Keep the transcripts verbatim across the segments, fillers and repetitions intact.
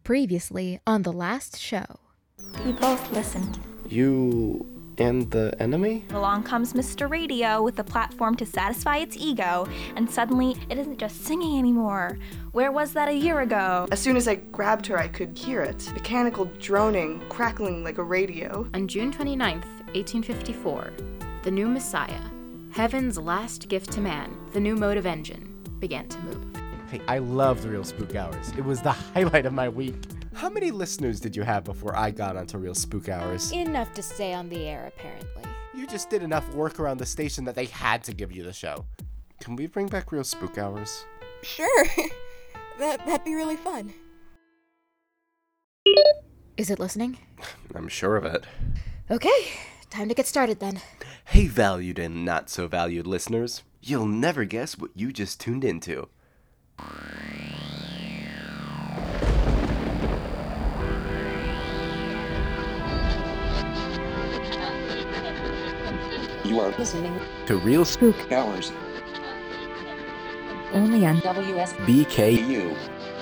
Previously on the last show. We both listened. You and the enemy? Along comes Mister Radio with a platform to satisfy its ego, and suddenly it isn't just singing anymore. Where was that a year ago? As soon as I grabbed her, I could hear it. Mechanical droning, crackling like a radio. On June twenty-ninth, eighteen fifty-four, the new Messiah, heaven's last gift to man, the new motive engine, began to move. Hey, I loved Real Spook Hours. It was the highlight of my week. How many listeners did you have before I got onto Real Spook Hours? Enough to stay on the air, apparently. You just did enough work around the station that they had to give you the show. Can we bring back Real Spook Hours? Sure. that, that'd be really fun. Is it listening? I'm sure of it. Okay, time to get started then. Hey, valued and not so valued listeners. You'll never guess what you just tuned into. You are listening to Real Spook Hours. Only on W S B K U.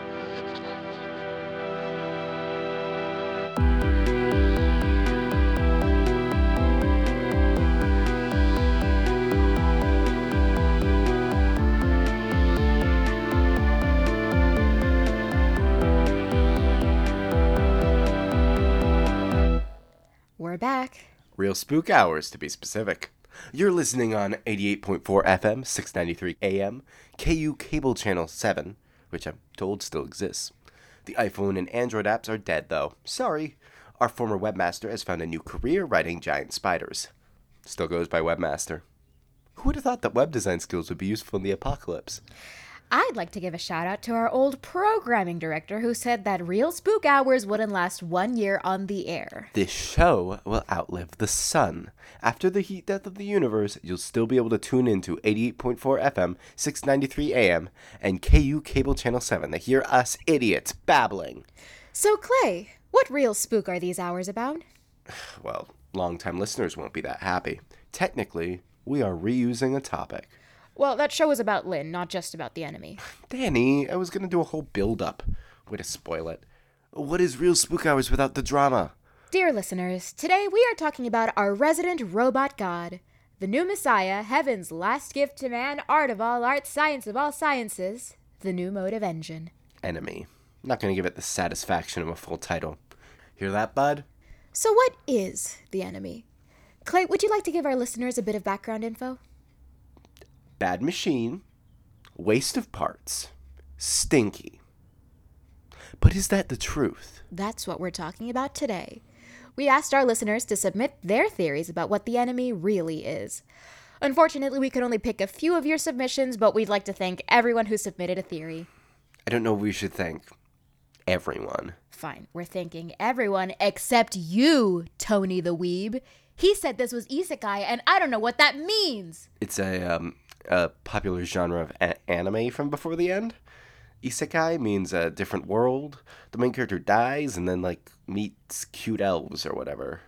We're back. Real Spook Hours, to be specific. You're listening on eighty-eight point four F M, six ninety-three A M, K U Cable Channel seven, which I'm told still exists. The iPhone and Android apps are dead, though. Sorry. Our former webmaster has found a new career writing giant spiders. Still goes by webmaster. Who would have thought that web design skills would be useful in the apocalypse? I'd like to give a shout out to our old programming director who said that Real Spook Hours wouldn't last one year on the air. This show will outlive the sun. After the heat death of the universe, you'll still be able to tune into eighty-eight point four F M, six ninety-three A M, and K U Cable Channel seven to hear us idiots babbling. So, Clay, what real spook are these hours about? Well, long-time listeners won't be that happy. Technically, we are reusing a topic. Well, that show was about Lynn, not just about the enemy. Danny, I was going to do a whole build-up. Way to spoil it. What is Real Spook Hours without the drama? Dear listeners, today we are talking about our resident robot god, the new Messiah, heaven's last gift to man, art of all arts, science of all sciences, the new motive engine. Enemy. I'm not going to give it the satisfaction of a full title. Hear that, bud? So what is the enemy? Clay, would you like to give our listeners a bit of background info? Bad machine, waste of parts, stinky. But is that the truth? That's what we're talking about today. We asked our listeners to submit their theories about what the enemy really is. Unfortunately, we could only pick a few of your submissions, but we'd like to thank everyone who submitted a theory. I don't know if we should thank everyone. Fine, we're thanking everyone except you, Tony the Weeb. He said this was isekai, and I don't know what that means. It's a, um... a popular genre of a- anime from before the end. Isekai means a different world. The main character dies and then, like, meets cute elves or whatever.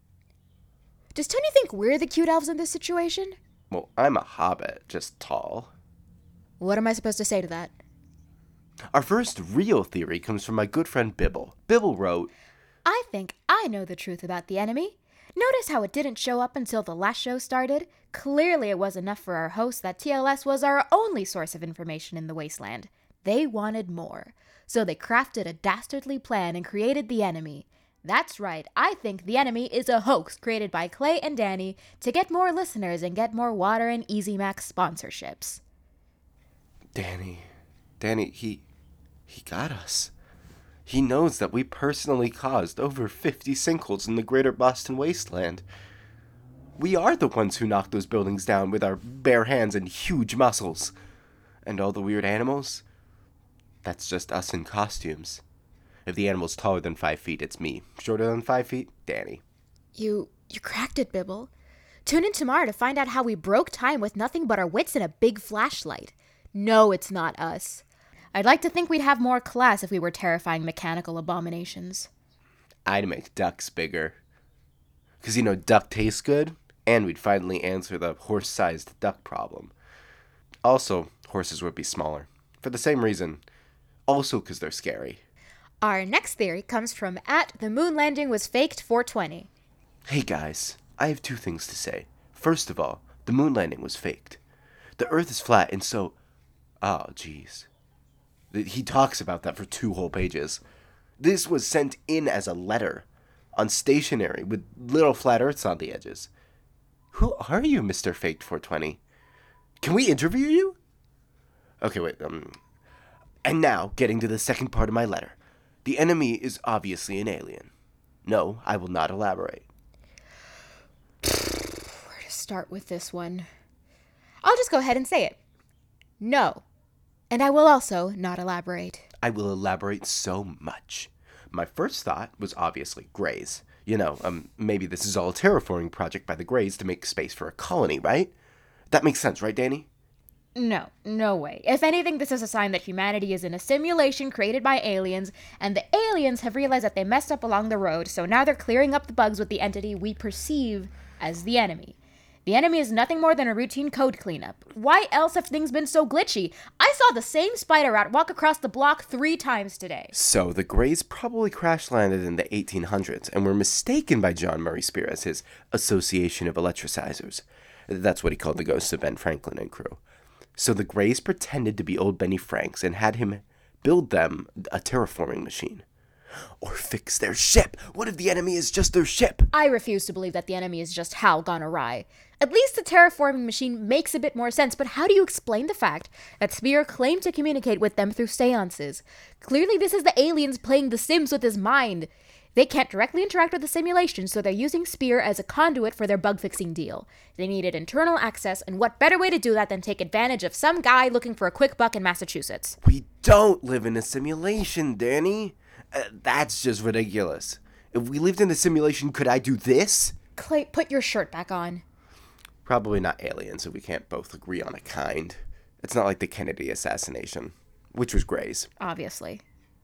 Does Tony think we're the cute elves in this situation? Well, I'm a hobbit, just tall. What am I supposed to say to that? Our first real theory comes from my good friend Bibble. Bibble wrote, I think I know the truth about the enemy. Notice how it didn't show up until the last show started? Clearly it was enough for our hosts that T L S was our only source of information in the wasteland. They wanted more. So they crafted a dastardly plan and created the enemy. That's right, I think the enemy is a hoax created by Clay and Danny to get more listeners and get more Water and Easy Max sponsorships. Danny, Danny, he, he got us. He knows that we personally caused over fifty sinkholes in the greater Boston wasteland. We are the ones who knocked those buildings down with our bare hands and huge muscles. And all the weird animals? That's just us in costumes. If the animal's taller than five feet, it's me. Shorter than five feet, Danny. You, you cracked it, Bibble. Tune in tomorrow to find out how we broke time with nothing but our wits and a big flashlight. No, it's not us. I'd like to think we'd have more class if we were terrifying mechanical abominations. I'd make ducks bigger. Because, you know, duck tastes good, and we'd finally answer the horse-sized duck problem. Also, horses would be smaller. For the same reason. Also because they're scary. Our next theory comes from at the moon landing was faked four twenty. Hey guys, I have two things to say. First of all, the moon landing was faked. The Earth is flat, and so... Oh, jeez. He talks about that for two whole pages. This was sent in as a letter, on stationery, with little flat Earths on the edges. Who are you, Mister Faked four twenty? Can we interview you? Okay, wait, um... And now, getting to the second part of my letter. The enemy is obviously an alien. No, I will not elaborate. Where to start with this one? I'll just go ahead and say it. No. And I will also not elaborate. I will elaborate so much. My first thought was obviously Greys. You know, um, maybe this is all a terraforming project by the Greys to make space for a colony, right? That makes sense, right, Danny? No, no way. If anything, this is a sign that humanity is in a simulation created by aliens, and the aliens have realized that they messed up along the road, so now they're clearing up the bugs with the entity we perceive as the enemy. The enemy is nothing more than a routine code cleanup. Why else have things been so glitchy? I saw the same spider rat walk across the block three times today. So, the Greys probably crash-landed in the eighteen hundreds and were mistaken by John Murray Spear as his Association of Electricizers. That's what he called the ghosts of Ben Franklin and crew. So the Greys pretended to be old Benny Franks and had him build them a terraforming machine. Or fix their ship! What if the enemy is just their ship? I refuse to believe that the enemy is just Hal gone awry. At least the terraforming machine makes a bit more sense, but how do you explain the fact that Spear claimed to communicate with them through seances? Clearly this is the aliens playing The Sims with his mind. They can't directly interact with the simulation, so they're using Spear as a conduit for their bug-fixing deal. They needed internal access, and what better way to do that than take advantage of some guy looking for a quick buck in Massachusetts? We don't live in a simulation, Danny. Uh, that's just ridiculous. If we lived in a simulation, could I do this? Clay, put your shirt back on. Probably not aliens if we can't both agree on a kind. It's not like the Kennedy assassination, which was Gray's. Obviously.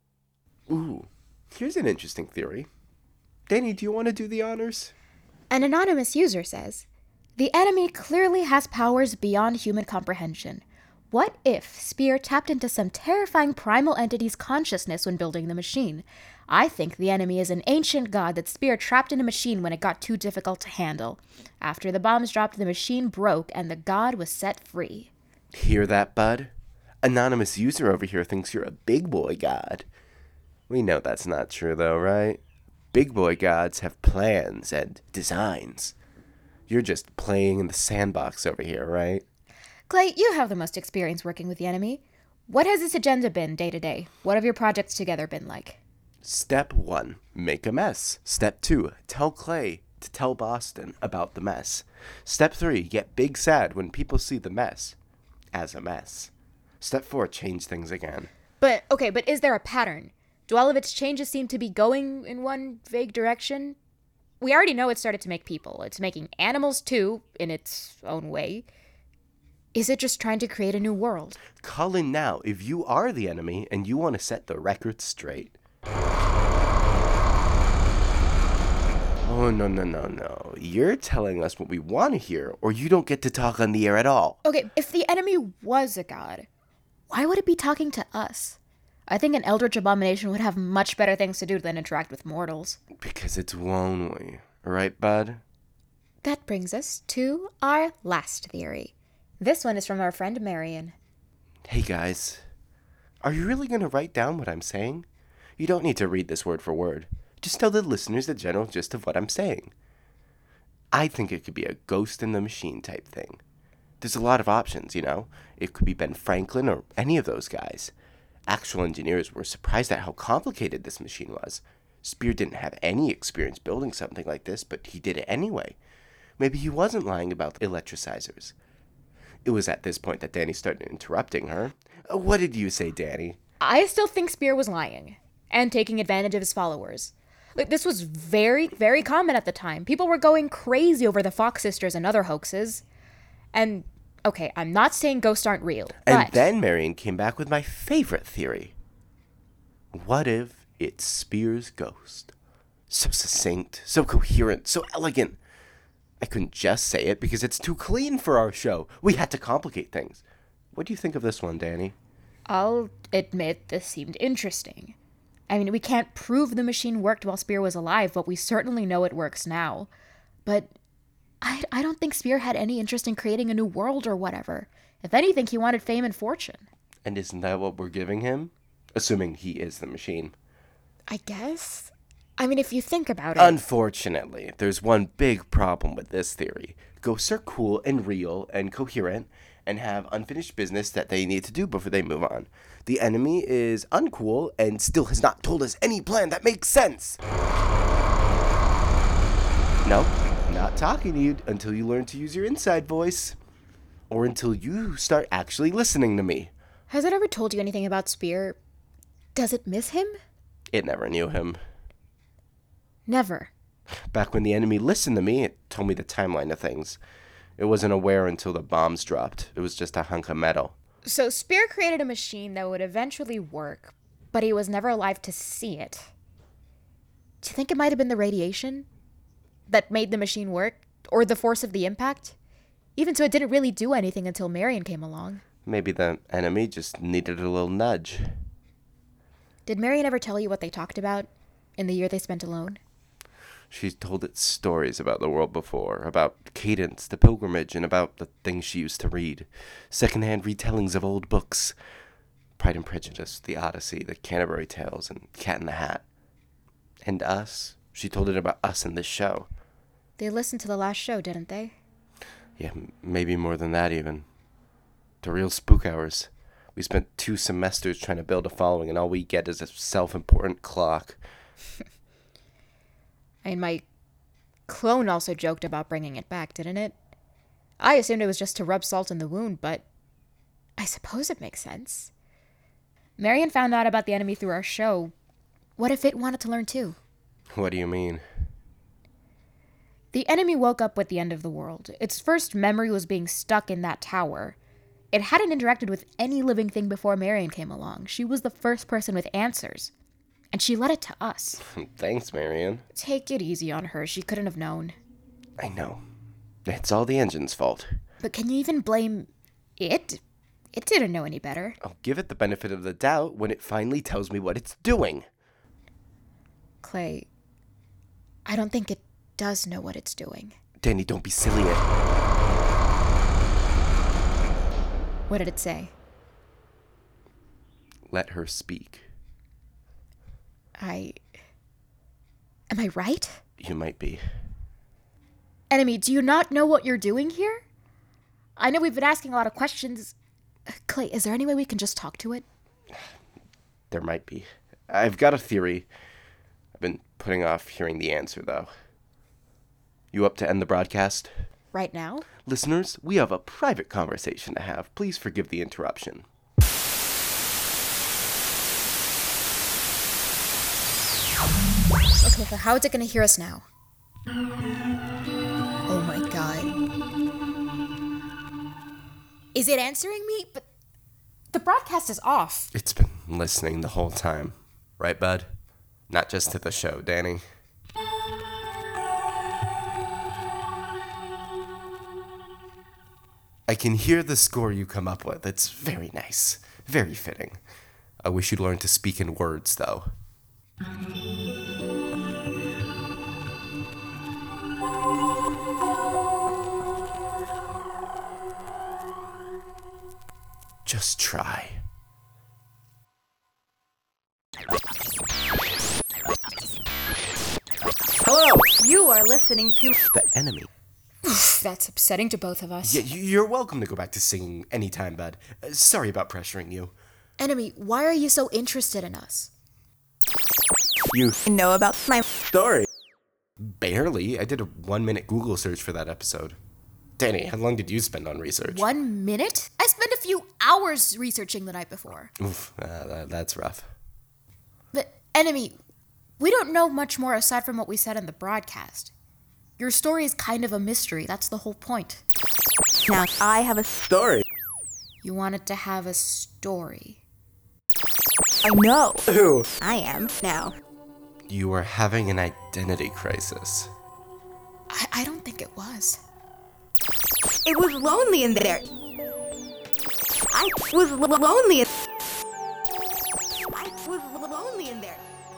Ooh. Here's an interesting theory. Danny, do you want to do the honors? An anonymous user says, the enemy clearly has powers beyond human comprehension. What if Spear tapped into some terrifying primal entity's consciousness when building the machine? I think the enemy is an ancient god that Spear trapped in a machine when it got too difficult to handle. After the bombs dropped, the machine broke and the god was set free. Hear that, bud? Anonymous user over here thinks you're a big boy god. We know that's not true, though, right? Big boy gods have plans and designs. You're just playing in the sandbox over here, right? Clay, you have the most experience working with the enemy. What has this agenda been day to day? What have your projects together been like? Step one, make a mess. Step two, tell Clay to tell Boston about the mess. Step three, get big sad when people see the mess as a mess. Step four, change things again. But, okay, but is there a pattern? Do all of its changes seem to be going in one vague direction? We already know it started to make people. It's making animals too, in its own way. Is it just trying to create a new world? Call in now if you are the enemy and you want to set the record straight. Oh, no, no, no, no. You're telling us what we want to hear, or you don't get to talk on the air at all. Okay, if the enemy was a god, why would it be talking to us? I think an eldritch abomination would have much better things to do than interact with mortals. Because it's lonely. Right, bud? That brings us to our last theory. This one is from our friend Marion. Hey, guys. Are you really going to write down what I'm saying? You don't need to read this word for word. Just tell the listeners the general gist of what I'm saying. I think it could be a ghost in the machine type thing. There's a lot of options, you know? It could be Ben Franklin or any of those guys. Actual engineers were surprised at how complicated this machine was. Spear didn't have any experience building something like this, but he did it anyway. Maybe he wasn't lying about the electricizers. It was at this point that Danny started interrupting her. Uh, What did you say, Danny? I still think Spear was lying and taking advantage of his followers. Like, this was very, very common at the time. People were going crazy over the Fox sisters and other hoaxes. And, okay, I'm not saying ghosts aren't real, And but... then Marion came back with my favorite theory. What if it's Spear's ghost? So succinct, so coherent, so elegant. I couldn't just say it because it's too clean for our show. We had to complicate things. What do you think of this one, Danny? I'll admit this seemed interesting. I mean, we can't prove the machine worked while Spear was alive, but we certainly know it works now. But I, I don't think Spear had any interest in creating a new world or whatever. If anything, he wanted fame and fortune. And isn't that what we're giving him? Assuming he is the machine. I guess. I mean, if you think about it... Unfortunately, there's one big problem with this theory. Ghosts are cool and real and coherent and have unfinished business that they need to do before they move on. The enemy is uncool and still has not told us any plan that makes sense. No, not talking to you until you learn to use your inside voice. Or until you start actually listening to me. Has it ever told you anything about Spear? Does it miss him? It never knew him. Never. Back when the enemy listened to me, it told me the timeline of things. It wasn't aware until the bombs dropped. It was just a hunk of metal. So Spear created a machine that would eventually work, but he was never alive to see it. Do you think it might have been the radiation that made the machine work? Or the force of the impact? Even so, it didn't really do anything until Marion came along. Maybe the enemy just needed a little nudge. Did Marion ever tell you what they talked about in the year they spent alone? She told it stories about the world before, about Cadence, the pilgrimage, and about the things she used to read. Secondhand retellings of old books. Pride and Prejudice, The Odyssey, The Canterbury Tales, and Cat in the Hat. And us. She told it about us in this show. They listened to the last show, didn't they? Yeah, m- maybe more than that even. The real spook hours. We spent two semesters trying to build a following, and all we get is a self-important clock. I mean, my clone also joked about bringing it back, didn't it? I assumed it was just to rub salt in the wound, but I suppose it makes sense. Marion found out about the enemy through our show. What if it wanted to learn too? What do you mean? The enemy woke up with the end of the world. Its first memory was being stuck in that tower. It hadn't interacted with any living thing before Marion came along. She was the first person with answers. And she led it to us. Thanks, Marion. Take it easy on her. She couldn't have known. I know. It's all the engine's fault. But can you even blame it? It didn't know any better. I'll give it the benefit of the doubt when it finally tells me what it's doing. Clay, I don't think it does know what it's doing. Danny, don't be silly. It. What did it say? Let her speak. I... Am I right? You might be. Enemy, do you not know what you're doing here? I know we've been asking a lot of questions. Clay, is there any way we can just talk to it? There might be. I've got a theory. I've been putting off hearing the answer, though. You up to end the broadcast? Right now? Listeners, we have a private conversation to have. Please forgive the interruption. Okay, so how is it going to hear us now? Oh my god. Is it answering me? But the broadcast is off. It's been listening the whole time. Right, bud? Not just to the show, Danny. I can hear the score you come up with. It's very nice. Very fitting. I wish you'd learn to speak in words, though. Just try. Hello! You are listening to The Enemy. That's upsetting to both of us. Yeah, you're welcome to go back to singing anytime, bud. Uh, sorry about pressuring you. Enemy, why are you so interested in us? You know about my story. Barely. I did a one-minute Google search for that episode. Danny, how long did you spend on research? One minute? I spent a few hours researching the night before. Oof, uh, that, that's rough. But, Enemy, we don't know much more aside from what we said in the broadcast. Your story is kind of a mystery. That's the whole point. Now, I have a Story? You wanted to have a story. I know Who? I am now. You are having an identity crisis. I, I don't think it was. It was lonely in there. I was l- lonely. In- I was l- lonely in there.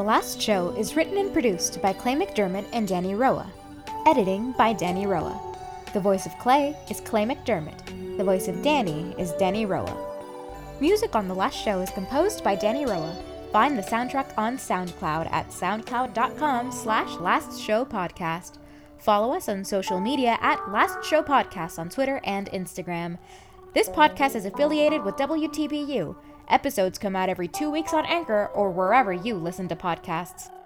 Last Show is written and produced by Clay McDermott and Danny Roa. Editing by Danny Roa. The voice of Clay is Clay McDermott. The voice of Danny is Danny Roa. Music on The Last Show is composed by Danny Roa. Find the soundtrack on SoundCloud at soundcloud.com slash Last Show Podcast. Follow us on social media at Last Show Podcast on Twitter and Instagram. This podcast is affiliated with W T B U. Episodes come out every two weeks on Anchor or wherever you listen to podcasts.